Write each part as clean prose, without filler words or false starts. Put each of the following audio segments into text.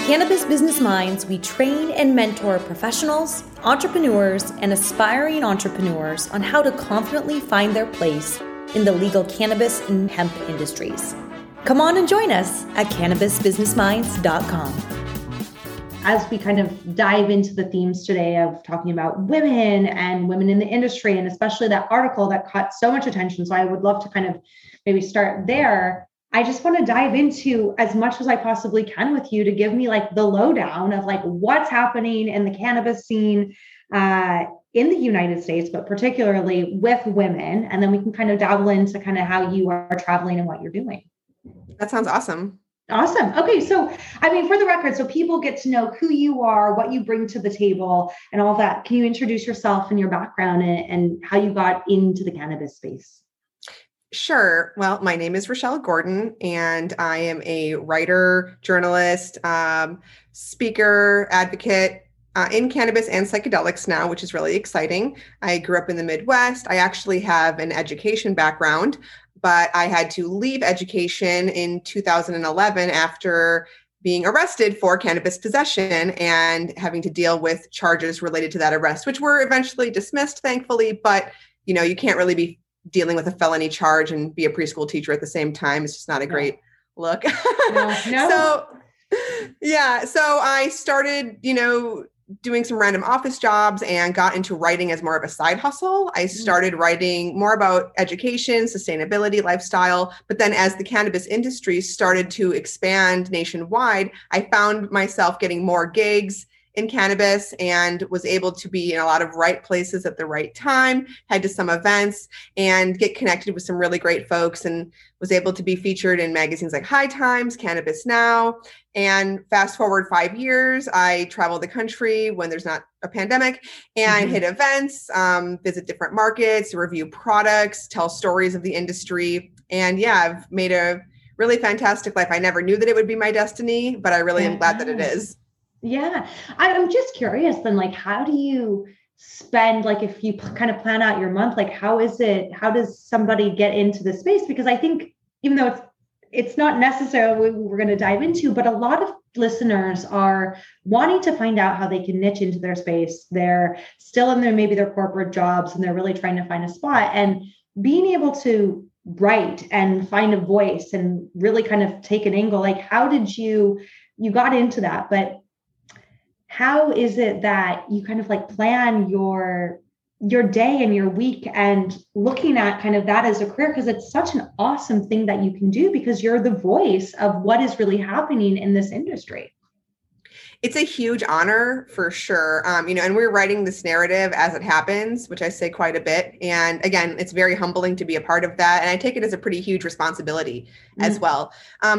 Cannabis Business Minds, we train and mentor professionals, entrepreneurs, and aspiring entrepreneurs on how to confidently find their place in the legal cannabis and hemp industries. Come on and join us at cannabisbusinessminds.com. As we kind of dive into the themes today of talking about women and women in the industry, and especially that article that caught so much attention, so I would love to kind of maybe start there. I just want to dive into as much as I possibly can with you to give me like the lowdown of like what's happening in the cannabis scene in the United States, but particularly with women. And then we can kind of dabble into kind of how you are traveling and what you're doing. That sounds awesome. Awesome. Okay. So, I mean, for the record, so people get to know who you are, what you bring to the table and all that. Can you introduce yourself and your background and how you got into the cannabis space? Sure. Well, my name is Rochelle Gordon, and I am a writer, journalist, speaker, advocate in cannabis and psychedelics now, which is really exciting. I grew up in the Midwest. I actually have an education background, but I had to leave education in 2011 after being arrested for cannabis possession and having to deal with charges related to that arrest, which were eventually dismissed, thankfully. But, you know, you can't really be dealing with a felony charge and be a preschool teacher at the same time. It's just not a great look. No. So I started, doing some random office jobs and got into writing as more of a side hustle. I started writing more about education, sustainability, lifestyle. But then as the cannabis industry started to expand nationwide, I found myself getting more gigs in cannabis and was able to be in a lot of right places at the right time, head to some events and get connected with some really great folks, and was able to be featured in magazines like High Times, Cannabis Now. And fast forward 5 years, I travel the country when there's not a pandemic and hit events, visit different markets, review products, tell stories of the industry. And yeah, I've made a really fantastic life. I never knew that it would be my destiny, but I really am glad that it is. Yeah. I'm just curious then, like, how do you spend, like, if you kind of plan out your month, like, how does somebody get into the space? Because I think even though it's not necessarily what we're going to dive into, but a lot of listeners are wanting to find out how they can niche into their space. They're still in maybe their corporate jobs and they're really trying to find a spot, and being able to write and find a voice and really kind of take an angle. Like, how did you got into that, but how is it that you kind of like plan your day and your week and looking at kind of that as a career? Because it's such an awesome thing that you can do because you're the voice of what is really happening in this industry. It's a huge honor for sure. And we're writing this narrative as it happens, which I say quite a bit. And again, it's very humbling to be a part of that. And I take it as a pretty huge responsibility as well.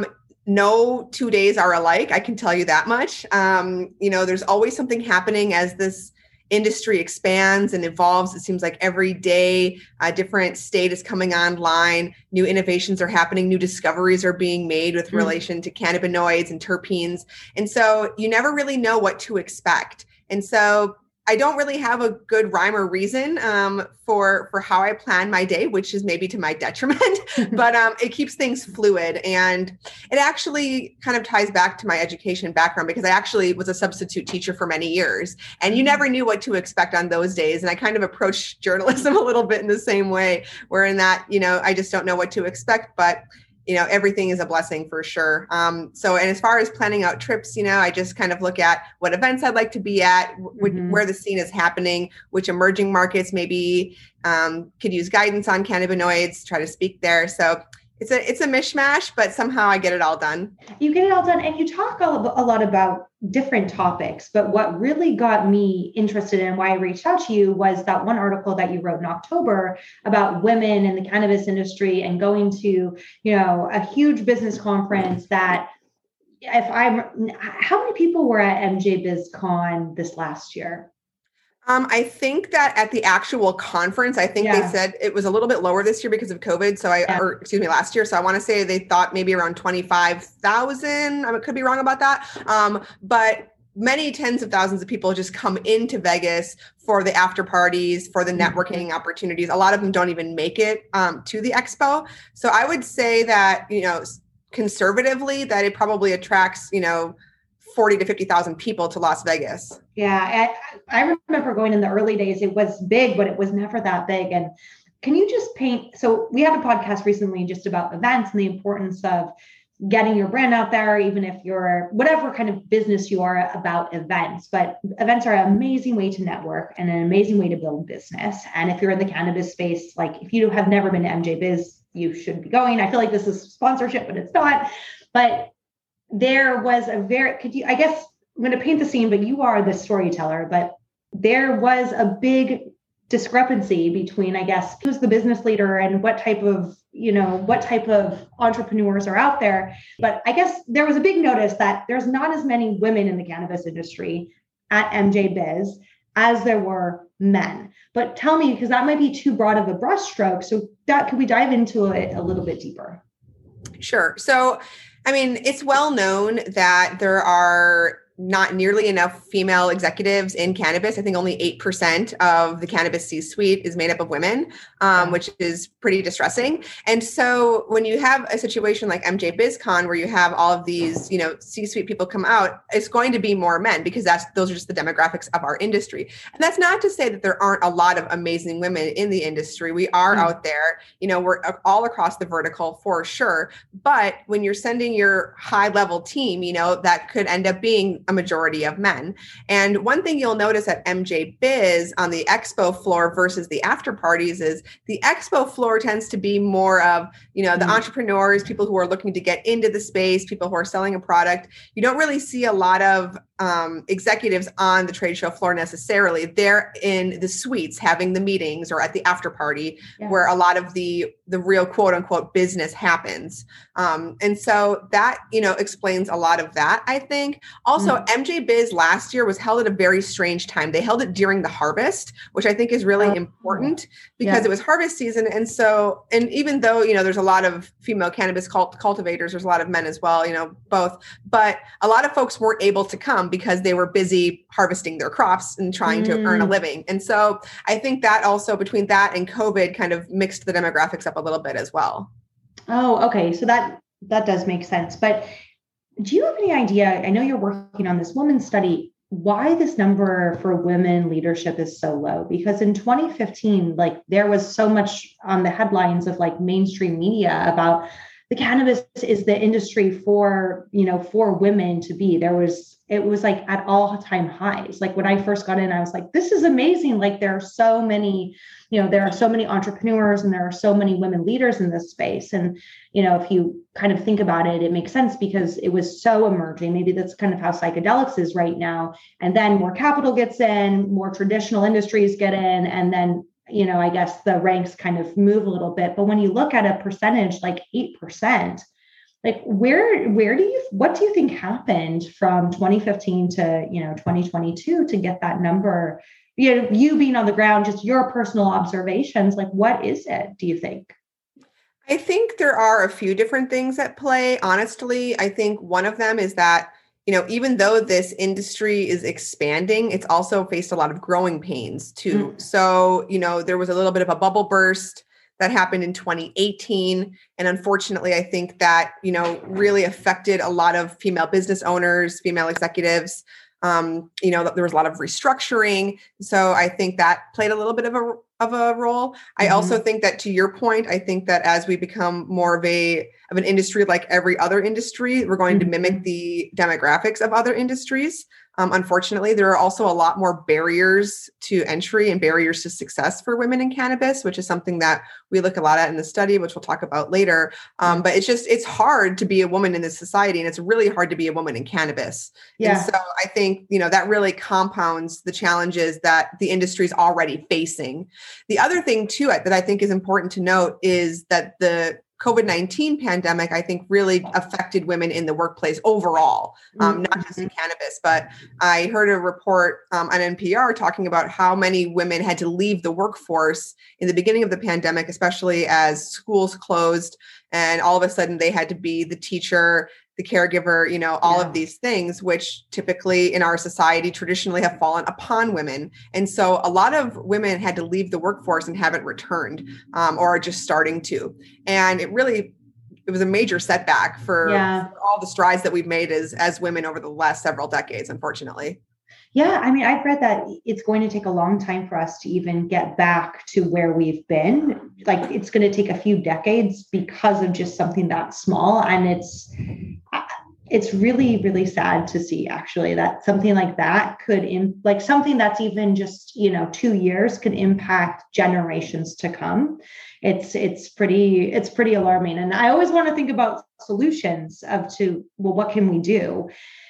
No 2 days are alike. I can tell you that much. There's always something happening as this industry expands and evolves. It seems like every day a different state is coming online. New innovations are happening. New discoveries are being made with relation to cannabinoids and terpenes. And so you never really know what to expect. And so I don't really have a good rhyme or reason for how I plan my day, which is maybe to my detriment, but it keeps things fluid. And it actually kind of ties back to my education background because I actually was a substitute teacher for many years, and you never knew what to expect on those days. And I kind of approach journalism a little bit in the same way, where in that, I just don't know what to expect, but everything is a blessing for sure. And as far as planning out trips, I just kind of look at what events I'd like to be at, where the scene is happening, which emerging markets maybe could use guidance on cannabinoids, try to speak there. So it's a mishmash, but somehow I get it all done. You get it all done. And you talk a lot about different topics, but what really got me interested in why I reached out to you was that one article that you wrote in October about women in the cannabis industry and going to, a huge business conference that how many people were at MJ BizCon this last year? I think that at the actual conference, I think they said it was a little bit lower this year because of COVID. Last year. So I want to say they thought maybe around 25,000. I could be wrong about that. But many tens of thousands of people just come into Vegas for the after parties, for the networking opportunities. A lot of them don't even make it to the expo. So I would say that, conservatively, that it probably attracts, 40 to 50,000 people to Las Vegas. Yeah, I remember going in the early days, it was big, but it was never that big. And can you just paint? So we had a podcast recently just about events and the importance of getting your brand out there, even if you're whatever kind of business you are about events. But events are an amazing way to network and an amazing way to build business. And if you're in the cannabis space, like if you have never been to MJ Biz, you should be going. I feel like this is sponsorship, but it's not. But there was I guess I'm going to paint the scene, but you are the storyteller, but there was a big discrepancy between, I guess, who's the business leader and what type of entrepreneurs are out there. But I guess there was a big notice that there's not as many women in the cannabis industry at MJ Biz as there were men. But tell me, because that might be too broad of a brushstroke. So could we dive into it a little bit deeper? Sure. So, I mean, it's well known that there are not nearly enough female executives in cannabis. I think only 8% of the cannabis C-suite is made up of women, which is pretty distressing. And so when you have a situation like MJ BizCon, where you have all of these, C-suite people come out, it's going to be more men because those are just the demographics of our industry. And that's not to say that there aren't a lot of amazing women in the industry. We are out there, we're all across the vertical for sure. But when you're sending your high level team, that could end up being a majority of men. And one thing you'll notice at MJ Biz on the expo floor versus the after parties is the expo floor tends to be more of, the entrepreneurs, people who are looking to get into the space, people who are selling a product. You don't really see a lot of executives on the trade show floor necessarily. They're in the suites having the meetings or at the after party where a lot of the real quote unquote business happens. And so that, explains a lot of that, I think. Also, MJ Biz last year was held at a very strange time. They held it during the harvest, which I think is really important because it was harvest season. And so, and even though, there's a lot of female cannabis cultivators, there's a lot of men as well, both, but a lot of folks weren't able to come because they were busy harvesting their crops and trying to earn a living. And so I think that also between that and COVID kind of mixed the demographics up a little bit as well. Oh, okay. So that does make sense. But do you have any idea? I know you're working on this woman study, why this number for women leadership is so low? Because in 2015, there was so much on the headlines of mainstream media about the cannabis is the industry for women to be. It was at all-time highs. When I first got in, I was like, this is amazing. There are so many, there are so many entrepreneurs and there are so many women leaders in this space. And, if you kind of think about it, it makes sense because it was so emerging. Maybe that's kind of how psychedelics is right now. And then more capital gets in, more traditional industries get in, and then I guess the ranks kind of move a little bit. But when you look at a percentage like 8%, what do you think happened from 2015 to 2022 to get that number? You being on the ground, just your personal observations, what is it, do you think? I think there are a few different things at play. Honestly, I think one of them is that even though this industry is expanding, it's also faced a lot of growing pains too. So, there was a little bit of a bubble burst that happened in 2018. And unfortunately, I think that, really affected a lot of female business owners, female executives. There was a lot of restructuring. So I think that played a little bit of a role. I also think that, to your point, I think that as we become more of an industry like every other industry, we're going to mimic the demographics of other industries. Unfortunately, there are also a lot more barriers to entry and barriers to success for women in cannabis, which is something that we look a lot at in the study, which we'll talk about later. But it's hard to be a woman in this society, and it's really hard to be a woman in cannabis. Yeah. And so I think, that really compounds the challenges that the industry is already facing. The other thing too, that I think is important to note is that the COVID-19 pandemic, I think, really affected women in the workplace overall, not just in cannabis. But I heard a report on NPR talking about how many women had to leave the workforce in the beginning of the pandemic, especially as schools closed, and all of a sudden they had to be the teacher, the caregiver, all of these things, which typically in our society traditionally have fallen upon women. And so a lot of women had to leave the workforce and haven't returned or are just starting to. And it really it was a major setback for Yeah. all the strides that we've made as women over the last several decades, unfortunately. Yeah, I mean, I've read that it's going to take a long time for us to even get back to where we've been. Like it's going to take a few decades because of just something that small. And it's really, really sad to see actually that something like that could like something that's even just, 2 years could impact generations to come. It's pretty alarming. And I always want to think about solutions well, what can we do?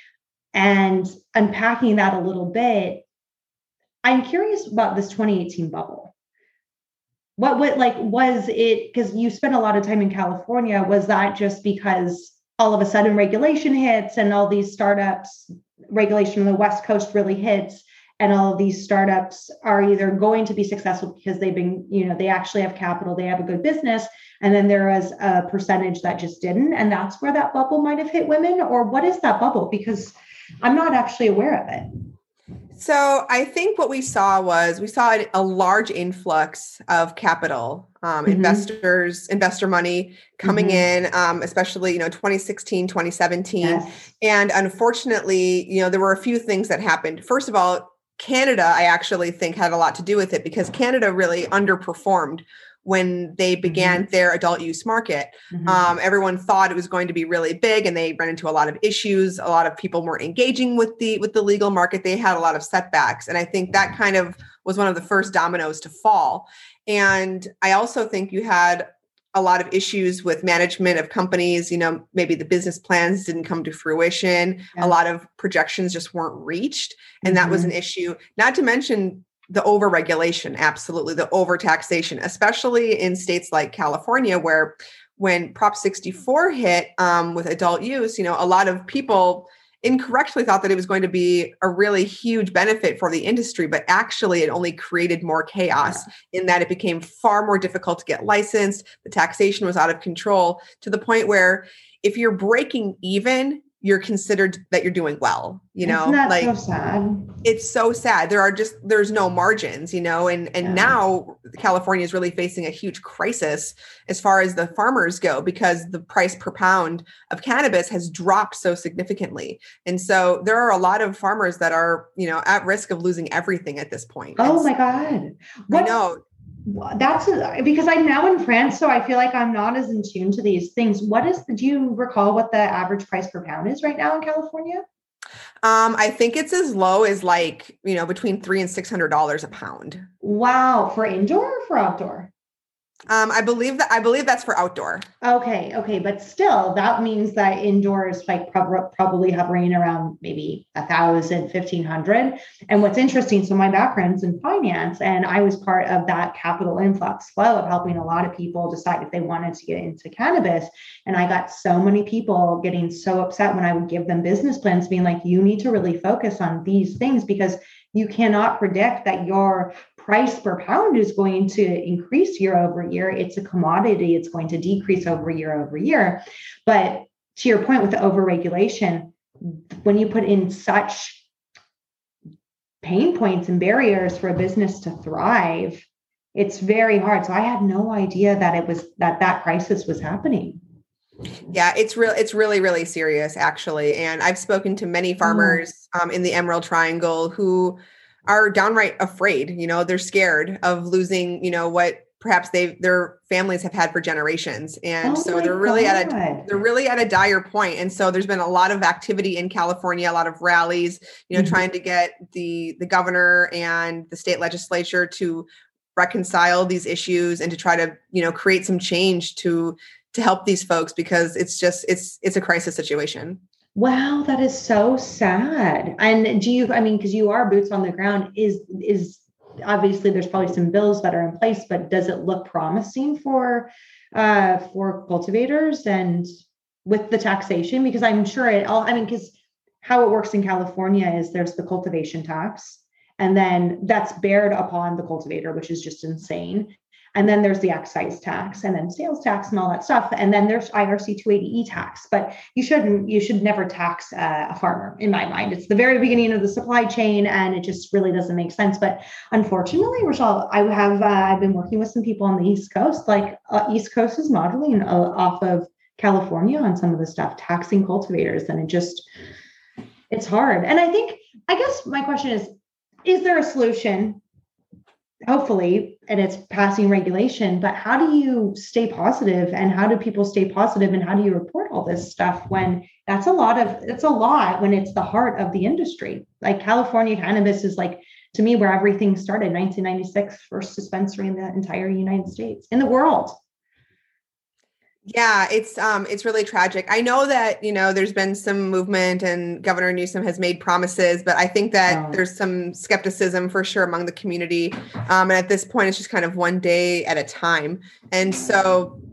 And unpacking that a little bit, I'm curious about this 2018 bubble. What was it, because you spent a lot of time in California, was that just because all of a sudden regulation hits and all these startups, regulation on the West Coast really hits, and all of these startups are either going to be successful because they've been, they actually have capital, they have a good business, and then there was a percentage that just didn't, and that's where that bubble might have hit women? Or what is that bubble? Because I'm not actually aware of it. So I think what we saw a large influx of capital, investor money coming in, especially, 2016, 2017. Yes. And unfortunately, there were a few things that happened. First of all, Canada, I actually think had a lot to do with it because Canada really underperformed when they began their adult use market. Everyone thought it was going to be really big and they ran into a lot of issues. A lot of people weren't engaging with the legal market. They had a lot of setbacks. And I think that kind of was one of the first dominoes to fall. And I also think you had a lot of issues with management of companies. Maybe the business plans didn't come to fruition. Yeah. A lot of projections just weren't reached. And that was an issue, not to mention the overregulation, absolutely, the overtaxation, especially in states like California, where when Prop 64 hit with adult use, a lot of people incorrectly thought that it was going to be a really huge benefit for the industry, but actually it only created more chaos in that it became far more difficult to get licensed. The taxation was out of control to the point where if you're breaking even, you're considered that you're doing well, Isn't that so sad? It's so sad. There's no margins, and now California is really facing a huge crisis as far as the farmers go, because the price per pound of cannabis has dropped so significantly. And so there are a lot of farmers that are, at risk of losing everything at this point. Oh my God. I know. That's because I'm now in France, so I feel like I'm not as in tune to these things. Do you recall what the average price per pound is right now in California? I think it's as low as between $300 and $600 a pound. Wow. For indoor or for outdoor? I believe that's for outdoor. Okay. But still, that means that indoor is probably hovering around maybe 1,000, 1,500. And what's interesting, so my background's in finance, and I was part of that capital influx flow of helping a lot of people decide if they wanted to get into cannabis. And I got so many people getting so upset when I would give them business plans, being like, you need to really focus on these things because you cannot predict that your price per pound is going to increase year over year. It's a commodity. It's going to decrease year over year. But to your point with the overregulation, when you put in such pain points and barriers for a business to thrive, it's very hard. So I had no idea that crisis was happening. Yeah, it's really, really serious, actually. And I've spoken to many farmers in the Emerald Triangle who are downright afraid. They're scared of losing, what perhaps their families have had for generations. And so they're really at a dire point. And so there's been a lot of activity in California, a lot of rallies, trying to get the governor and the state legislature to reconcile these issues and to try to, create some change to help these folks, because it's a crisis situation. Wow, that is so sad. And because you are boots on the ground, is obviously there's probably some bills that are in place, but does it look promising for cultivators and with the taxation? Because I'm sure because how it works in California is there's the cultivation tax, and then that's bared upon the cultivator, which is just insane. And then there's the excise tax and then sales tax and all that stuff. And then there's IRC 280E tax, but you should never tax a farmer in my mind. It's the very beginning of the supply chain and it just really doesn't make sense. But unfortunately, Rochelle, I've been working with some people on the East Coast, East Coast is modeling off of California on some of the stuff, taxing cultivators, and it's hard. And I guess my question is there a solution? Hopefully, and it's passing regulation, but how do you stay positive, and how do people stay positive, and how do you report all this stuff when it's a lot when it's the heart of the industry? Like California cannabis is like, to me, where everything started, 1996, first dispensary in the entire United States, in the world. Yeah, it's really tragic. I know that, there's been some movement and Governor Newsom has made promises, but I think that there's some skepticism for sure among the community. And at this point, it's just kind of one day at a time. And so,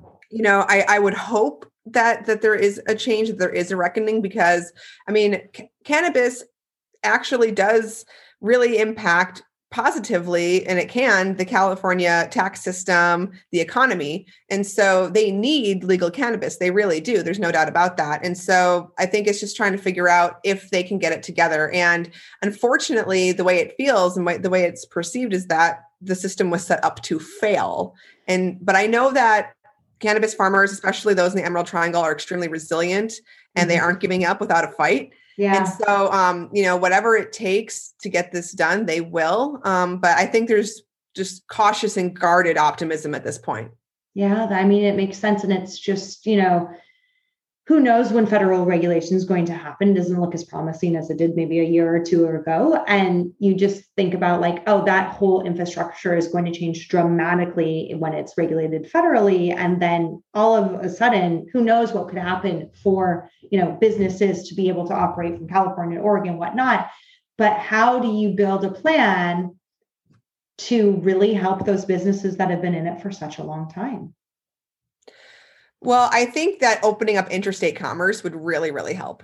I would hope that there is a change, that there is a reckoning, because I mean, cannabis actually does really impact positively, and it can, the California tax system, the economy. And so they need legal cannabis. They really do. There's no doubt about that. And so I think it's just trying to figure out if they can get it together. And unfortunately, the way it feels and the way it's perceived is that the system was set up to fail. But I know that cannabis farmers, especially those in the Emerald Triangle, are extremely resilient, and they aren't giving up without a fight. Yeah. And so, whatever it takes to get this done, they will. But I think there's just cautious and guarded optimism at this point. Yeah. I mean, it makes sense. And it's just, who knows when federal regulation is going to happen. It doesn't look as promising as it did maybe a year or two ago. And you just think about like, oh, that whole infrastructure is going to change dramatically when it's regulated federally. And then all of a sudden, who knows what could happen for, businesses to be able to operate from California, Oregon, whatnot. But how do you build a plan to really help those businesses that have been in it for such a long time? Well, I think that opening up interstate commerce would really, really help.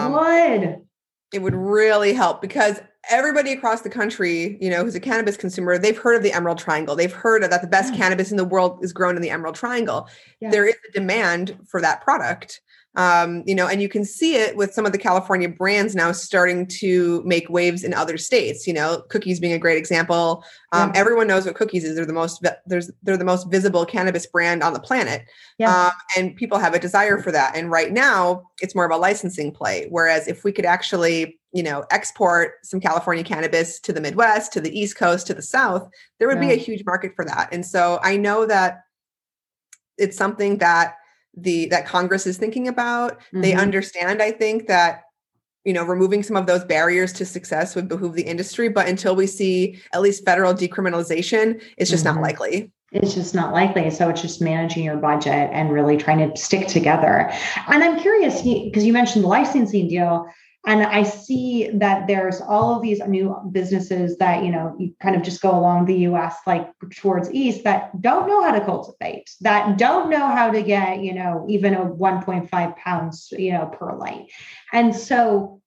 It would really help, because everybody across the country, who's a cannabis consumer, they've heard of the Emerald Triangle. They've heard that the best cannabis in the world is grown in the Emerald Triangle. Yeah. There is a demand for that product. And you can see it with some of the California brands now starting to make waves in other states, Cookies being a great example. Everyone knows what Cookies is. They're the most visible cannabis brand on the planet. Yeah. And people have a desire for that. And right now it's more of a licensing play. Whereas if we could actually, export some California cannabis to the Midwest, to the East Coast, to the South, there would be a huge market for that. And so I know that it's something that that Congress is thinking about. Mm-hmm. They understand, I think, that, removing some of those barriers to success would behoove the industry. But until we see at least federal decriminalization, it's just not likely. It's just not likely. So it's just managing your budget and really trying to stick together. And I'm curious, because you mentioned the licensing deal, and I see that there's all of these new businesses that, you kind of just go along the US, like towards East, that don't know how to cultivate, that don't know how to get, even a 1.5 pounds, per light. And so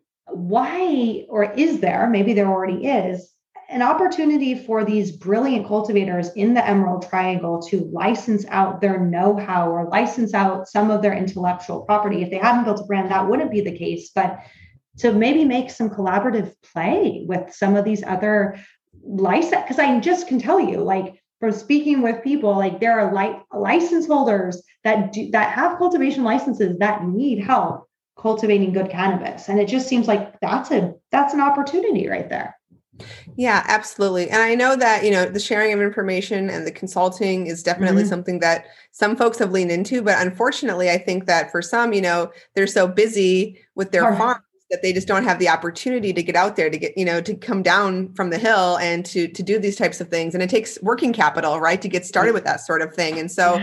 why, or is there, maybe there already is, an opportunity for these brilliant cultivators in the Emerald Triangle to license out their know-how or license out some of their intellectual property? If they haven't built a brand, that wouldn't be the case, but to maybe make some collaborative play with some of these other license, because I just can tell you, like, from speaking with people, like there are license holders that have cultivation licenses that need help cultivating good cannabis. And it just seems like that's an opportunity right there. Yeah, absolutely. And I know that, the sharing of information and the consulting is definitely something that some folks have leaned into. But unfortunately, I think that for some, they're so busy with their farms that they just don't have the opportunity to get out there, to get, to come down from the hill and to do these types of things. And it takes working capital, right, to get started with that sort of thing. And so,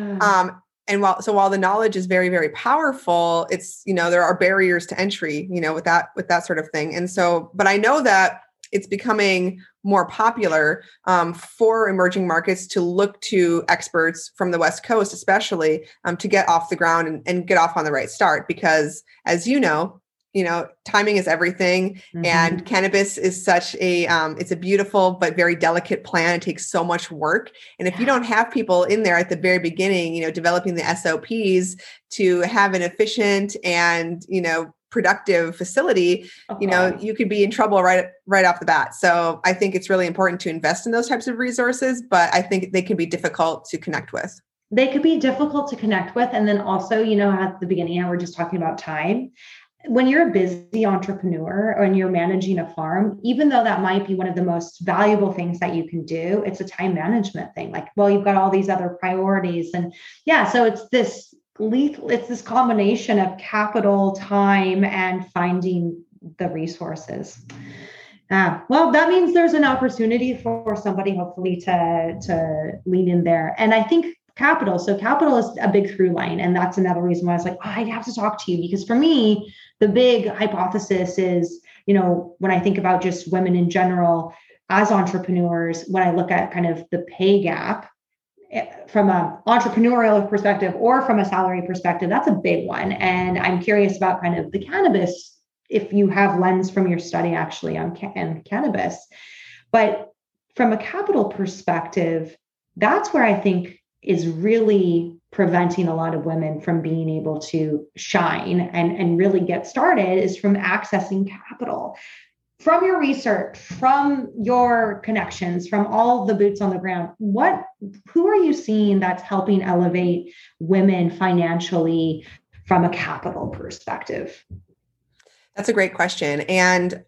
while the knowledge is very, very powerful, it's, there are barriers to entry, with that sort of thing. And so, but I know that it's becoming more popular for emerging markets to look to experts from the West Coast, especially to get off the ground and get off on the right start. Because as timing is everything, and cannabis is such a, it's a beautiful but very delicate plant. It takes so much work. And if you don't have people in there at the very beginning, developing the SOPs to have an efficient and, productive facility, you could be in trouble right off the bat. So I think it's really important to invest in those types of resources, but I think they can be difficult to connect with. they could be difficult to connect with. And then also, at the beginning, we're just talking about time. When you're a busy entrepreneur and you're managing a farm, even though that might be one of the most valuable things that you can do, it's a time management thing. Like, well, you've got all these other priorities. And yeah, so it's this combination of capital, time, and finding the resources. Well, that means there's an opportunity for somebody hopefully to lean in there. And I think capital. So capital is a big through line. And that's another reason why I was like, I have to talk to you, because for me, the big hypothesis is, when I think about just women in general as entrepreneurs, when I look at kind of the pay gap from an entrepreneurial perspective or from a salary perspective, that's a big one. And I'm curious about kind of the cannabis, if you have lens from your study actually on cannabis. But from a capital perspective, that's where I think is really preventing a lot of women from being able to shine and really get started, is from accessing capital. From your research, from your connections, from all the boots on the ground, who are you seeing that's helping elevate women financially from a capital perspective? That's a great question. And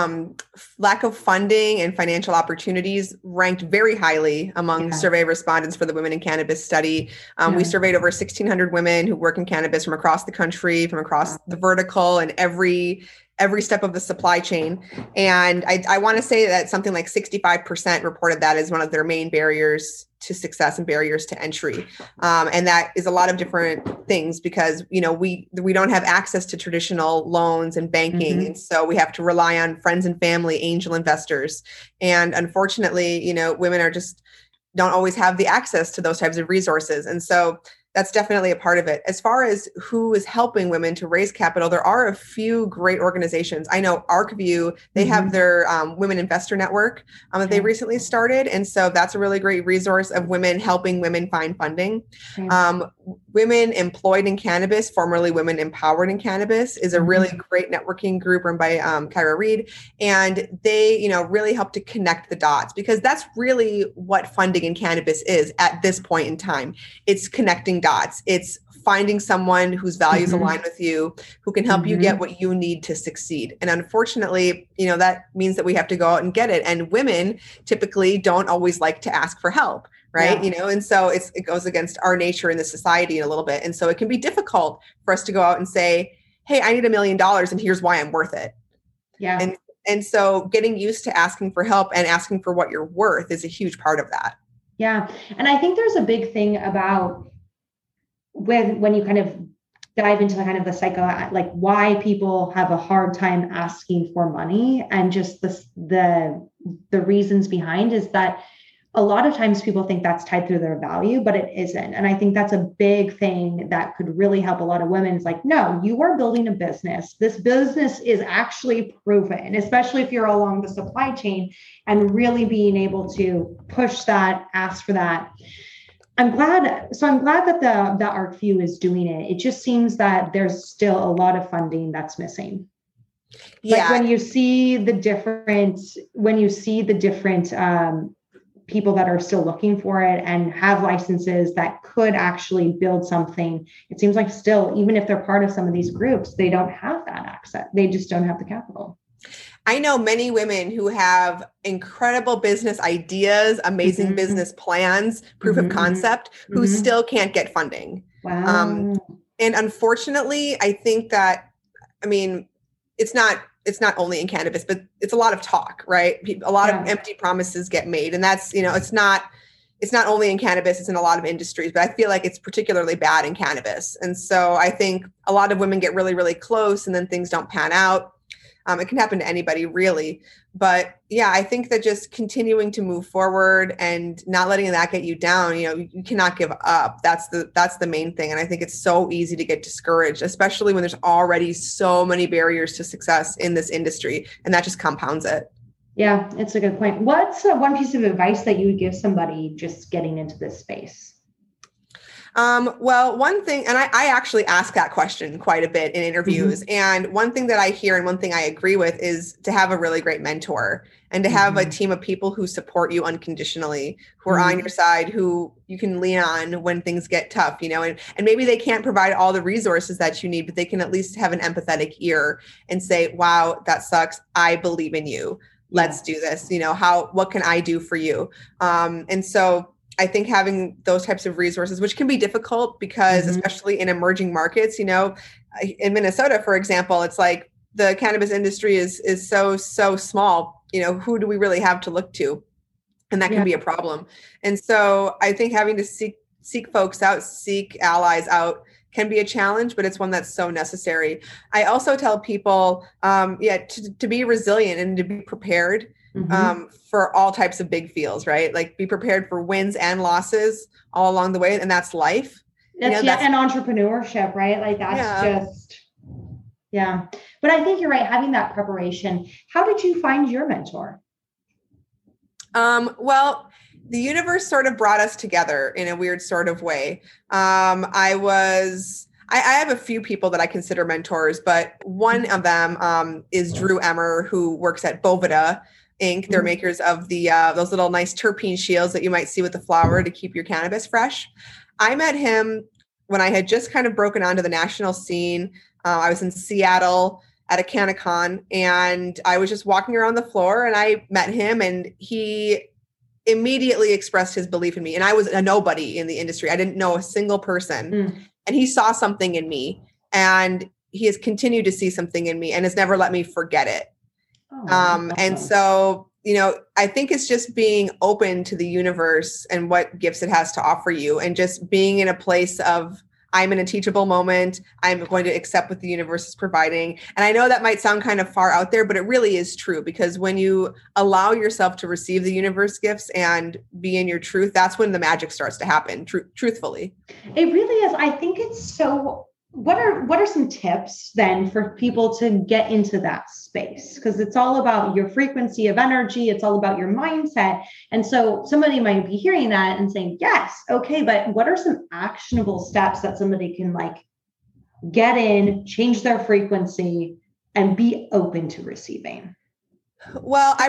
lack of funding and financial opportunities ranked very highly among survey respondents for the Women in Cannabis study. We surveyed over 1,600 women who work in cannabis from across the country, from across the vertical and every step of the supply chain. And I want to say that something like 65% reported that as one of their main barriers to success and barriers to entry. And that is a lot of different things, because, we don't have access to traditional loans and banking. Mm-hmm. And so we have to rely on friends and family, angel investors. And unfortunately, women don't always have the access to those types of resources. And so that's definitely a part of it. As far as who is helping women to raise capital, there are a few great organizations. I know ArcView, they have their Women Investor Network that they recently started. And so that's a really great resource of women helping women find funding. Women Employed in Cannabis, formerly Women Empowered in Cannabis, is a really great networking group run by Kyra Reed. And they, really help to connect the dots, because that's really what funding in cannabis is at this point in time. It's connecting dots. It's finding someone whose values align with you, who can help you get what you need to succeed. And unfortunately, that means that we have to go out and get it. And women typically don't always like to ask for help. Right. Yeah. And so it goes against our nature in the society a little bit. And so it can be difficult for us to go out and say, hey, I need $1 million and here's why I'm worth it. Yeah. And so getting used to asking for help and asking for what you're worth is a huge part of that. Yeah. And I think there's a big thing about when you kind of dive into the kind of the psycho, like why people have a hard time asking for money, and just the reasons behind is that a lot of times people think that's tied through their value, but it isn't. And I think that's a big thing that could really help a lot of women. It's like, no, you are building a business. This business is actually proven, especially if you're along the supply chain, and really being able to push that, ask for that. I'm glad that the ArcView is doing it. It just seems that there's still a lot of funding that's missing. Yeah. Like when you see the different people that are still looking for it and have licenses that could actually build something, it seems like still, even if they're part of some of these groups, they don't have that access. They just don't have the capital. I know many women who have incredible business ideas, amazing business plans, proof of concept, who still can't get funding. Wow. And unfortunately, I think that, it's not only in cannabis, but it's a lot of talk, right? A lot of empty promises get made. And that's, it's not only in cannabis, it's in a lot of industries, but I feel like it's particularly bad in cannabis. And so I think a lot of women get really, really close and then things don't pan out. It can happen to anybody really. But yeah, I think that just continuing to move forward and not letting that get you down, you cannot give up. That's the main thing. And I think it's so easy to get discouraged, especially when there's already so many barriers to success in this industry, and that just compounds it. Yeah, it's a good point. What's one piece of advice that you would give somebody just getting into this space? Well, one thing, and I actually ask that question quite a bit in interviews. And one thing that I hear and one thing I agree with is to have a really great mentor and to have a team of people who support you unconditionally, who are on your side, who you can lean on when things get tough, and maybe they can't provide all the resources that you need, but they can at least have an empathetic ear and say, wow, that sucks. I believe in you. Let's do this. What can I do for you? And so I think having those types of resources, which can be difficult because especially in emerging markets, in Minnesota, for example, it's like the cannabis industry is so small, who do we really have to look to? And that can be a problem. And so I think having to seek folks out, seek allies out can be a challenge, but it's one that's so necessary. I also tell people, to be resilient and to be prepared for all types of big feels, right? Like be prepared for wins and losses all along the way. And that's life. That's and entrepreneurship, right? Like that's But I think you're right. Having that preparation. How did you find your mentor? Well, the universe sort of brought us together in a weird sort of way. I have a few people that I consider mentors, but one of them is Drew Emmer, who works at Boveda Inc. They're makers of the those little nice terpene shields that you might see with the flower to keep your cannabis fresh. I met him when I had just kind of broken onto the national scene. I was in Seattle at a CannaCon, and I was just walking around the floor, and I met him, and he immediately expressed his belief in me. And I was a nobody in the industry. I didn't know a single person, and he saw something in me, and he has continued to see something in me and has never let me forget it. And so, I think it's just being open to the universe and what gifts it has to offer you, and just being in a place of, I'm in a teachable moment. I'm going to accept what the universe is providing. And I know that might sound kind of far out there, but it really is true, because when you allow yourself to receive the universe gifts and be in your truth, that's when the magic starts to happen, truthfully. It really is. I think it's so. What are some tips then for people to get into that space? Because it's all about your frequency of energy. It's all about your mindset. And so somebody might be hearing that and saying, yes, okay, but what are some actionable steps that somebody can get in, change their frequency, and be open to receiving? Well, I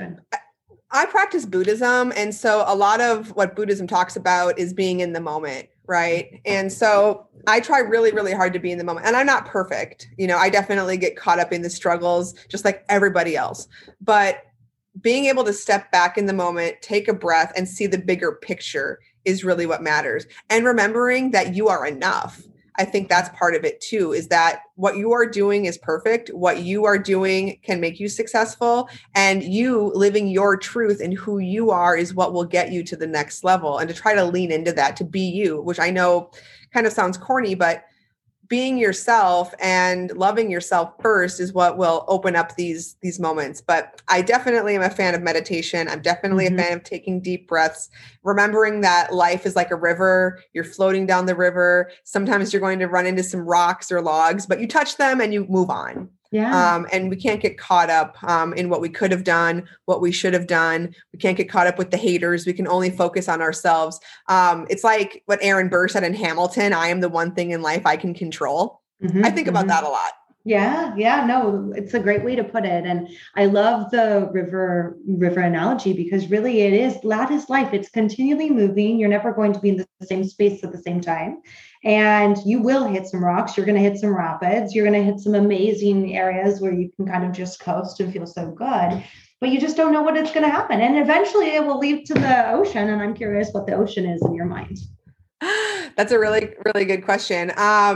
practice Buddhism. And so a lot of what Buddhism talks about is being in the moment, right? And so I try really, really hard to be in the moment. And I'm not perfect. I definitely get caught up in the struggles just like everybody else. But being able to step back in the moment, take a breath, and see the bigger picture is really what matters. And remembering that you are enough. I think that's part of it too, is that what you are doing is perfect. What you are doing can make you successful, and you living your truth and who you are is what will get you to the next level. And to try to lean into that, to be you, which I know kind of sounds corny, but being yourself and loving yourself first is what will open up these moments. But I definitely am a fan of meditation. I'm definitely a fan of taking deep breaths, remembering that life is like a river. You're floating down the river. Sometimes you're going to run into some rocks or logs, but you touch them and you move on. Yeah. And we can't get caught up in what we could have done, what we should have done. We can't get caught up with the haters. We can only focus on ourselves. It's like what Aaron Burr said in Hamilton, I am the one thing in life I can control. I think about that a lot. Yeah. No, it's a great way to put it. And I love the river analogy, because really that is life. It's continually moving. You're never going to be in the same space at the same time. And you will hit some rocks. You're going to hit some rapids. You're going to hit some amazing areas where you can kind of just coast and feel so good, but you just don't know what it's going to happen. And eventually it will lead to the ocean. And I'm curious what the ocean is in your mind. That's a really, really good question.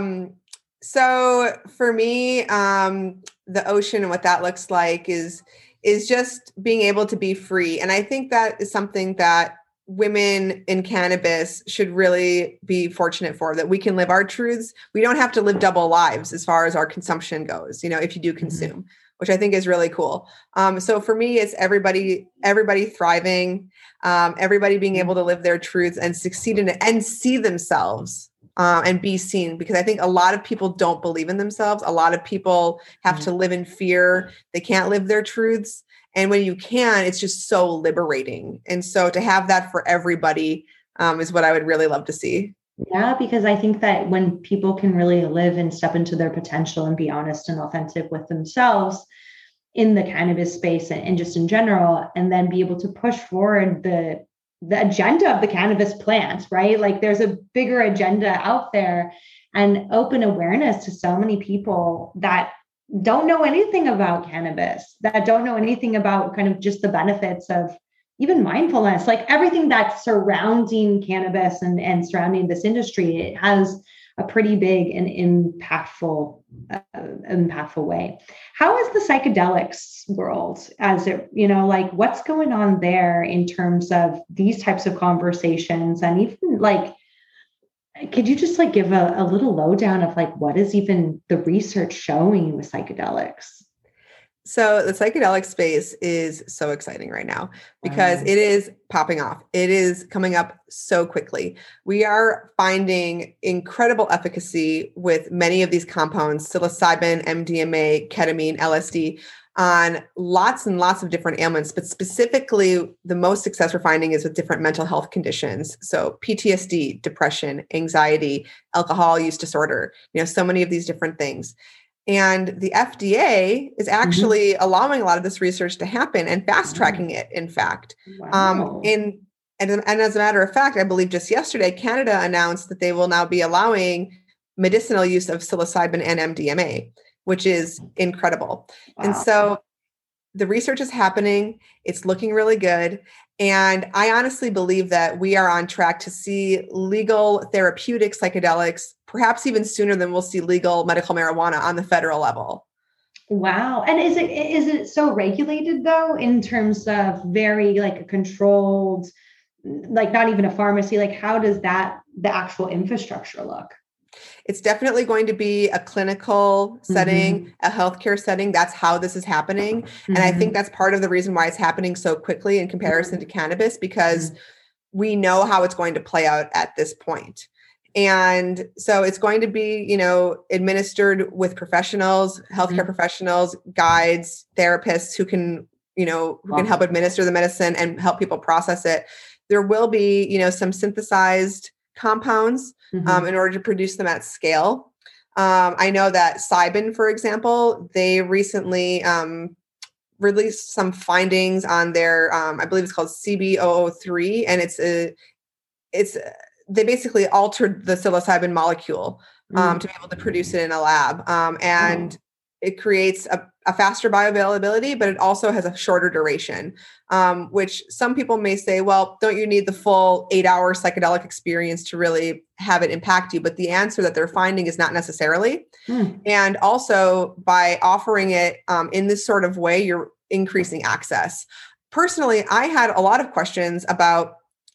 So for me, the ocean and what that looks like is just being able to be free. And I think that is something that women in cannabis should really be fortunate for, that we can live our truths. We don't have to live double lives as far as our consumption goes, if you do consume, which I think is really cool. So for me, it's everybody thriving, everybody being able to live their truths and succeed in it and see themselves and be seen, because I think a lot of people don't believe in themselves. A lot of people have to live in fear. They can't live their truths. And when you can, it's just so liberating. And so to have that for everybody is what I would really love to see. Yeah, because I think that when people can really live and step into their potential and be honest and authentic with themselves in the cannabis space and just in general, and then be able to push forward the agenda of the cannabis plant, right? Like there's a bigger agenda out there and open awareness to so many people that don't know anything about cannabis, that don't know anything about kind of just the benefits of even mindfulness, like everything that's surrounding cannabis and surrounding this industry. It has a pretty big and impactful way. How is the psychedelics world, as it, like what's going on there in terms of these types of conversations? And even like, could you just like give a little lowdown of like what is even the research showing with psychedelics? So the psychedelic space is so exciting right now because Wow. it is popping off. It is coming up so quickly. We are finding incredible efficacy with many of these compounds, psilocybin, MDMA, ketamine, LSD, on lots and lots of different ailments, but specifically the most success we're finding is with different mental health conditions. So PTSD, depression, anxiety, alcohol use disorder, so many of these different things. And the FDA is Mhm. actually allowing a lot of this research to happen and fast tracking it, in fact. Wow. And as a matter of fact, I believe just yesterday, Canada announced that they will now be allowing medicinal use of psilocybin and MDMA, which is incredible. And Wow. so the research is happening. It's looking really good. And I honestly believe that we are on track to see legal therapeutic psychedelics, perhaps even sooner than we'll see legal medical marijuana on the federal level. Wow. And is it so regulated though, in terms of very like a controlled, like not even a pharmacy? Like how does the actual infrastructure look? It's definitely going to be a clinical setting, Mm-hmm. a healthcare setting. That's how this is happening. And I think Mm-hmm. that's part of the reason why it's happening so quickly in comparison to cannabis, because Mm-hmm. we know how it's going to play out at this point. And so it's going to be, administered with professionals, healthcare Mm-hmm. professionals, guides, therapists who can, who can help administer the medicine and help people process it. There will be, some synthesized compounds Mm-hmm. in order to produce them at scale. I know that Cybin, for example, they recently released some findings on their, I believe it's called CB003, and it's they basically altered the psilocybin molecule Mm. to be able to produce it in a lab, and Wow. it creates a faster bioavailability, but it also has a shorter duration, which some people may say, well, don't you need the full 8-hour psychedelic experience to really have it impact you? But the answer that they're finding is not necessarily. Mm. And also by offering it in this sort of way, you're increasing access. Personally, I had a lot of questions about,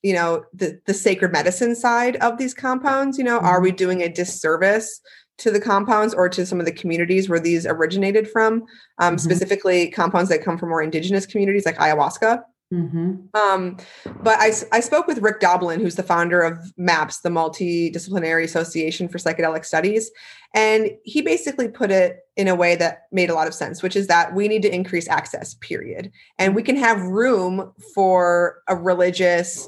the sacred medicine side of these compounds. Are we Mm-hmm. doing a disservice to the compounds or to some of the communities where these originated from, Mm-hmm. specifically compounds that come from more indigenous communities like ayahuasca? Mm-hmm. Um, but I spoke with Rick Doblin, who's the founder of MAPS, the Multidisciplinary Association for Psychedelic Studies. And he basically put it in a way that made a lot of sense, which is that we need to increase access, period. And we can have room for a religious,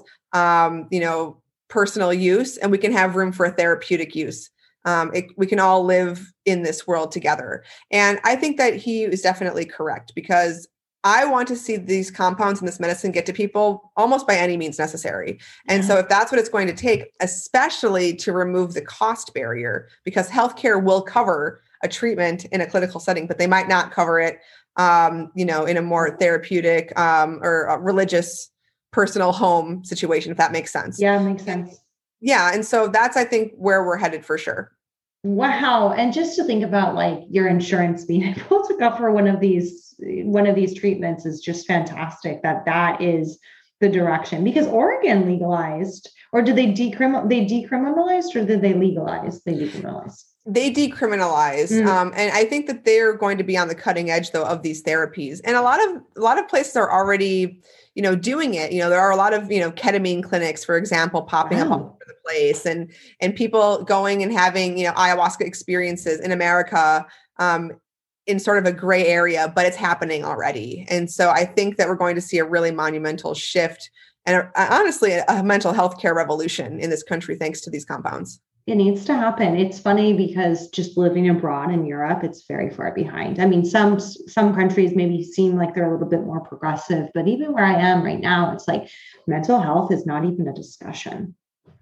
personal use, and we can have room for a therapeutic use. We can all live in this world together. And I think that he is definitely correct, because I want to see these compounds and this medicine get to people almost by any means necessary. And Yeah. so if that's what it's going to take, especially to remove the cost barrier, because healthcare will cover a treatment in a clinical setting, but they might not cover it, in a more therapeutic or a religious personal home situation, if that makes sense. Yeah, makes And sense. yeah. And so that's, I think, where we're headed for sure. Wow. And just to think about like your insurance being able to cover one of these treatments is just fantastic, that is the direction. Because Oregon legalized, or did they decriminalized, or did they legalize? They decriminalized. They decriminalized, Mm. and I think that they're going to be on the cutting edge, though, of these therapies. And a lot of places are already, doing it. There are a lot of, ketamine clinics, for example, popping up all Wow. over the place, and people going and having, ayahuasca experiences in America, in sort of a gray area, but it's happening already. And so I think that we're going to see a really monumental shift and honestly, a mental health care revolution in this country, thanks to these compounds. It needs to happen. It's funny because just living abroad in Europe, it's very far behind. I mean, some countries maybe seem like they're a little bit more progressive, but even where I am right now, it's like mental health is not even a discussion.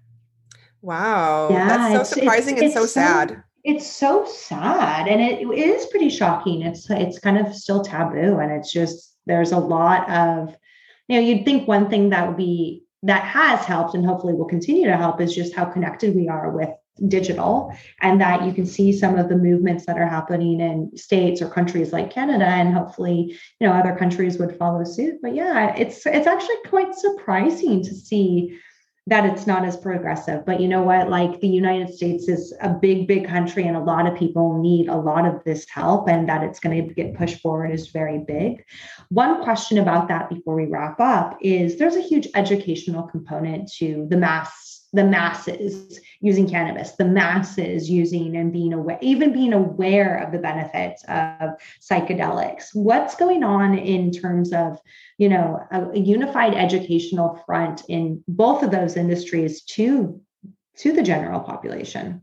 Wow. Yeah, that's so surprising and so sad. It's so sad. And it is pretty shocking. It's kind of still taboo. And it's just, there's a lot of, you'd think one thing that has helped and hopefully will continue to help is just how connected we are with digital, and that you can see some of the movements that are happening in states or countries like Canada, and hopefully, other countries would follow suit. But yeah, it's actually quite surprising to see that it's not as progressive. But you know what, like the United States is a big, big country, and a lot of people need a lot of this help, and that it's going to get pushed forward is very big. One question about that before we wrap up is there's a huge educational component to the masses using cannabis, the masses using and being aware of the benefits of psychedelics. What's going on in terms of, a unified educational front in both of those industries to the general population?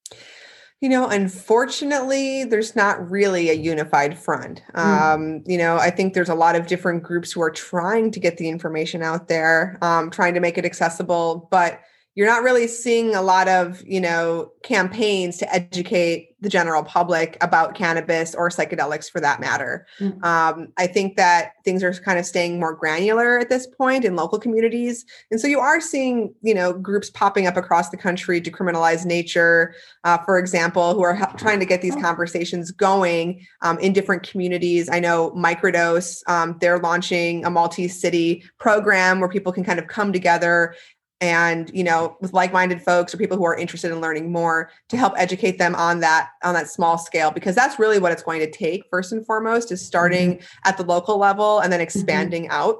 Unfortunately, there's not really a unified front. I think there's a lot of different groups who are trying to get the information out there, trying to make it accessible, but you're not really seeing a lot of, campaigns to educate the general public about cannabis or psychedelics for that matter. I think that things are kind of staying more granular at this point in local communities. And so you are seeing, groups popping up across the country to criminalize nature, for example, who are trying to get these conversations going in different communities. I know Microdose, they're launching a multi-city program where people can kind of come together and, with like-minded folks or people who are interested in learning more to help educate them on that small scale, because that's really what it's going to take first and foremost, is starting at the local level and then expanding out.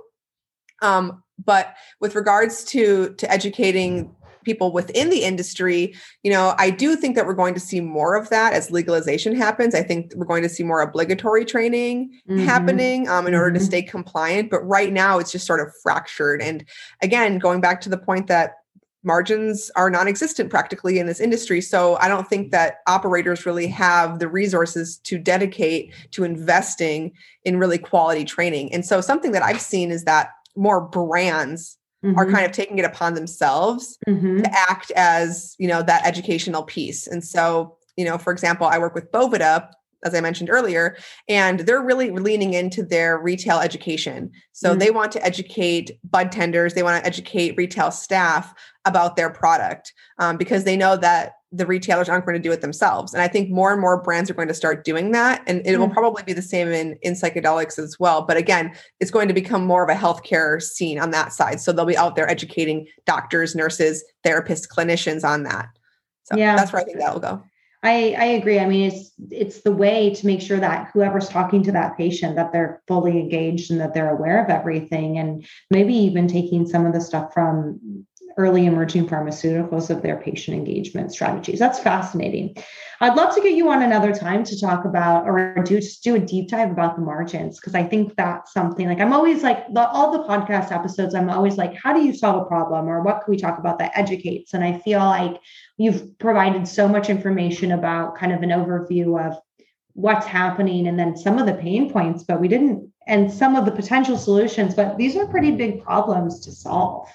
But with regards to educating people within the industry, I do think that we're going to see more of that as legalization happens. I think we're going to see more obligatory training happening in order to stay compliant. But right now it's just sort of fractured. And again, going back to the point that margins are non-existent practically in this industry. So I don't think that operators really have the resources to dedicate to investing in really quality training. And so something that I've seen is that more brands are kind of taking it upon themselves to act as, that educational piece. And so, for example, I work with Boveda, as I mentioned earlier, and they're really leaning into their retail education. So they want to educate bud tenders, they want to educate retail staff about their product because they know that the retailers aren't going to do it themselves. And I think more and more brands are going to start doing that. And it will probably be the same in psychedelics as well. But again, it's going to become more of a healthcare scene on that side. So they'll be out there educating doctors, nurses, therapists, clinicians on that. So that's where I think that will go. I agree. I mean, it's the way to make sure that whoever's talking to that patient, that they're fully engaged and that they're aware of everything, and maybe even taking some of the stuff from early emerging pharmaceuticals of their patient engagement strategies. That's fascinating. I'd love to get you on another time to talk about, or do a deep dive about the margins, because I think that's something like, I'm always like, all the podcast episodes, I'm always like, how do you solve a problem, or what can we talk about that educates? And I feel like you've provided so much information about kind of an overview of what's happening and then some of the pain points, but we didn't, and some of the potential solutions, but these are pretty big problems to solve.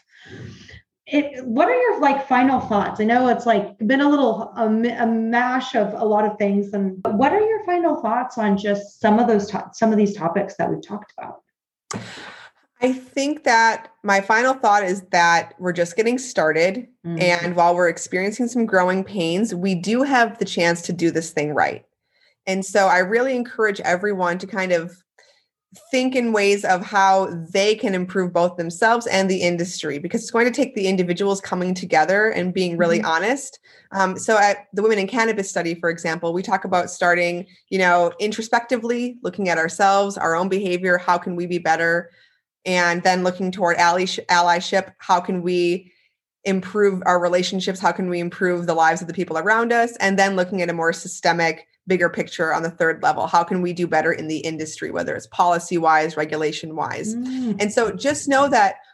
What are your final thoughts? I know it's been a little a mash of a lot of things, and what are your final thoughts on just some of these topics that we've talked about? I think that my final thought is that we're just getting started, and while we're experiencing some growing pains, we do have the chance to do this thing right. And so I really encourage everyone to kind of think in ways of how they can improve both themselves and the industry, because it's going to take the individuals coming together and being really honest. So at the Women in Cannabis study, for example, we talk about starting, introspectively, looking at ourselves, our own behavior, how can we be better? And then looking toward allyship, how can we improve our relationships? How can we improve the lives of the people around us? And then looking at a more systemic, bigger picture on the third level. How can we do better in the industry, whether it's policy-wise, regulation-wise? And so just know that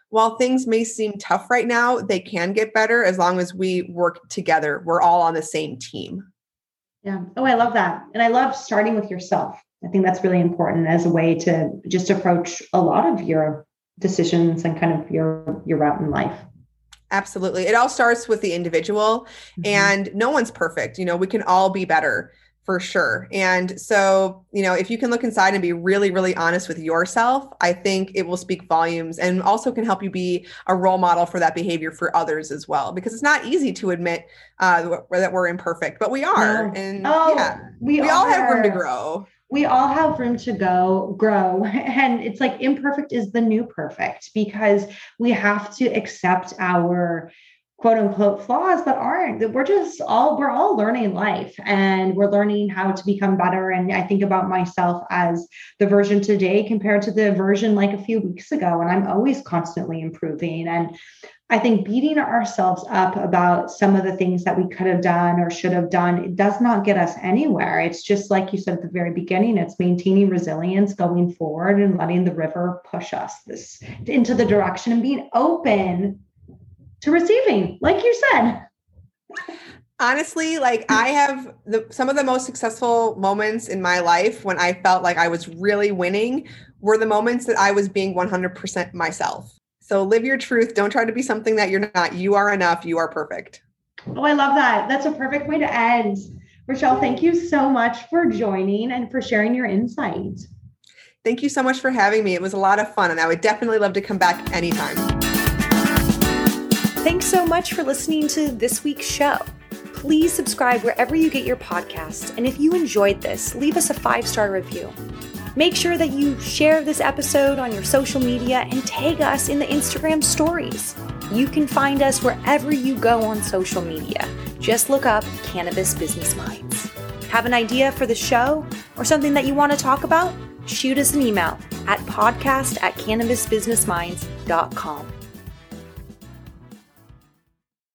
while things may seem tough right now, they can get better as long as we work together. We're all on the same team. Yeah. Oh, I love that. And I love starting with yourself. I think that's really important as a way to just approach a lot of your decisions and kind of your route in life. Absolutely. It all starts with the individual, and no one's perfect. We can all be better for sure. And so, if you can look inside and be really, really honest with yourself, I think it will speak volumes and also can help you be a role model for that behavior for others as well, because it's not easy to admit that we're imperfect, but we are. No. And we all have room to grow. We all have room to grow. And it's like imperfect is the new perfect, because we have to accept our quote unquote flaws that we're all learning life, and we're learning how to become better. And I think about myself as the version today compared to the version like a few weeks ago. And I'm always constantly improving. And I think beating ourselves up about some of the things that we could have done or should have done, it does not get us anywhere. It's just like you said at the very beginning, it's maintaining resilience, going forward and letting the river push us into the direction and being open to receiving, like you said. Honestly, like I have some of the most successful moments in my life when I felt like I was really winning were the moments that I was being 100% myself. So live your truth. Don't try to be something that you're not. You are enough. You are perfect. Oh, I love that. That's a perfect way to end. Rochelle, thank you so much for joining and for sharing your insight. Thank you so much for having me. It was a lot of fun, and I would definitely love to come back anytime. Thanks so much for listening to this week's show. Please subscribe wherever you get your podcasts. And if you enjoyed this, leave us a 5-star review. Make sure that you share this episode on your social media and tag us in the Instagram stories. You can find us wherever you go on social media. Just look up Cannabis Business Minds. Have an idea for the show or something that you want to talk about? Shoot us an email at podcast@cannabisbusinessminds.com.